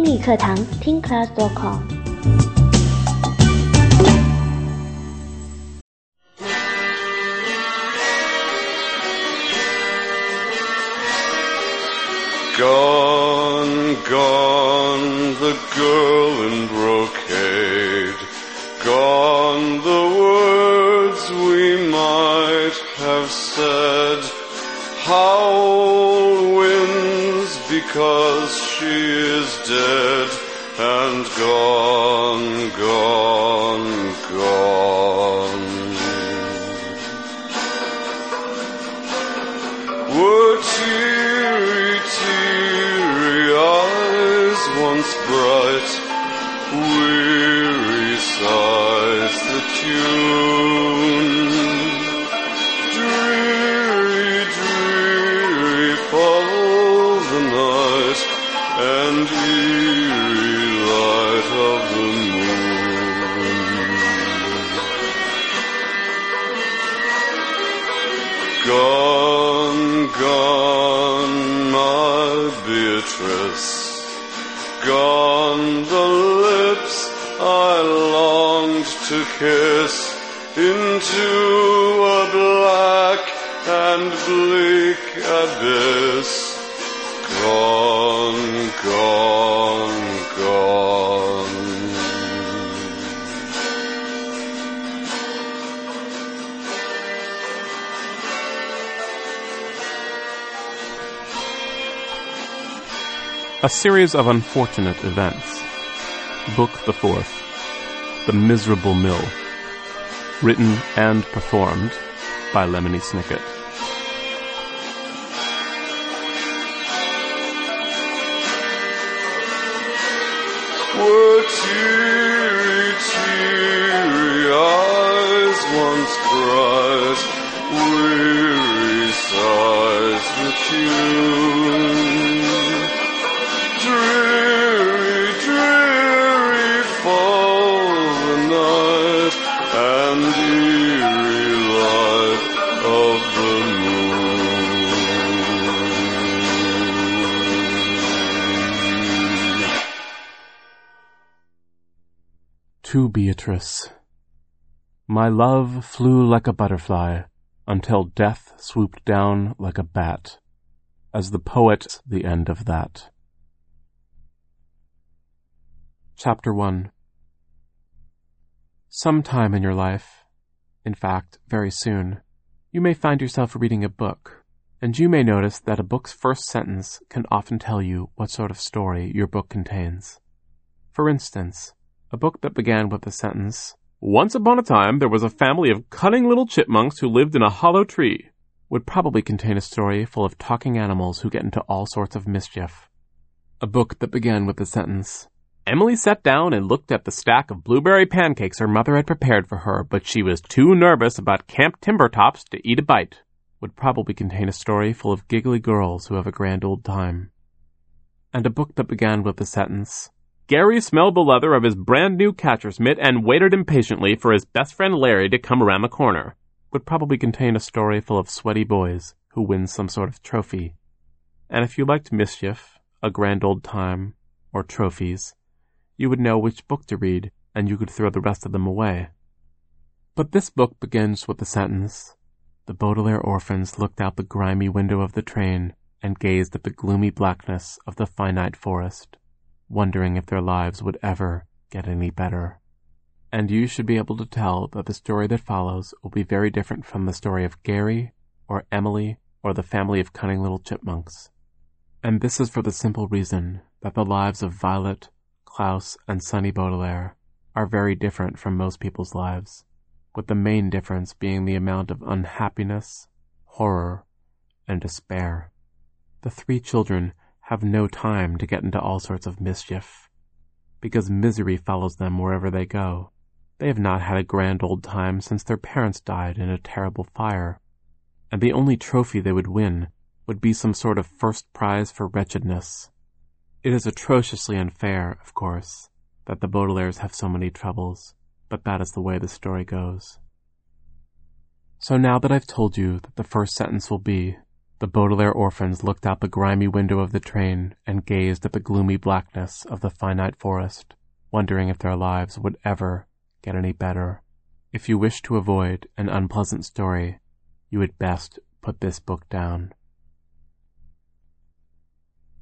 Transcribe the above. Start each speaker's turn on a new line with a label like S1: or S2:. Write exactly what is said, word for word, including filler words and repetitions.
S1: 英语课堂听 class dot com。
S2: Gone, gone, the girl in brocade. Gone, the words we might have said. Howl winds because she is dead. And gone, gone, gone. Were teary, teary eyes once bright, weary sighs the tune. Dreary, dreary fall the night, and eerie light of the moon. Gone, gone, my Beatrice, gone the lips I longed to kiss, into a black and bleak abyss. Gone, gone, gone.
S3: A series of unfortunate events. Book the fourth. The Miserable Mill. Written and performed by Lemony Snicket.
S2: Were teary, teary eyes once bright, weary sighs the tune. Dreary, dreary fall the night, and eerie light of the moon.
S3: To Beatrice. My love flew like a butterfly, until death swooped down like a bat. As the poet, the end of that. Chapter one. Sometime in your life, in fact, very soon, you may find yourself reading a book, and you may notice that a book's first sentence can often tell you what sort of story your book contains. For instance, a book that began with the sentence, "Once upon a time there was a family of cunning little chipmunks who lived in a hollow tree," would probably contain a story full of talking animals who get into all sorts of mischief. A book that began with the sentence, "Emily sat down and looked at the stack of blueberry pancakes her mother had prepared for her, but she was too nervous about Camp Timbertops to eat a bite," would probably contain a story full of giggly girls who have a grand old time. And a book that began with the sentence, "Gary smelled the leather of his brand new catcher's mitt and waited impatiently for his best friend Larry to come around the corner," would probably contain a story full of sweaty boys who win some sort of trophy. And if you liked mischief, a grand old time, or trophies, you would know which book to read, and you could throw the rest of them away. But this book begins with the sentence, "The Baudelaire orphans looked out the grimy window of the train and gazed at the gloomy blackness of the finite forest, wondering if their lives would ever get any better." And you should be able to tell that the story that follows will be very different from the story of Gary, or Emily, or the family of cunning little chipmunks. And this is for the simple reason that the lives of Violet, Klaus, and Sonny Baudelaire are very different from most people's lives, with the main difference being the amount of unhappiness, horror, and despair. The three children have no time to get into all sorts of mischief, because misery follows them wherever they go. They have not had a grand old time since their parents died in a terrible fire, and the only trophy they would win would be some sort of first prize for wretchedness. It is atrociously unfair, of course, that the Baudelaires have so many troubles, but that is the way the story goes. So now that I've told you that the first sentence will be, The Baudelaire orphans looked out the grimy window of the train and gazed at the gloomy blackness of the finite forest, wondering if their lives would ever get any better. If you wish to avoid an unpleasant story, you had best put this book down.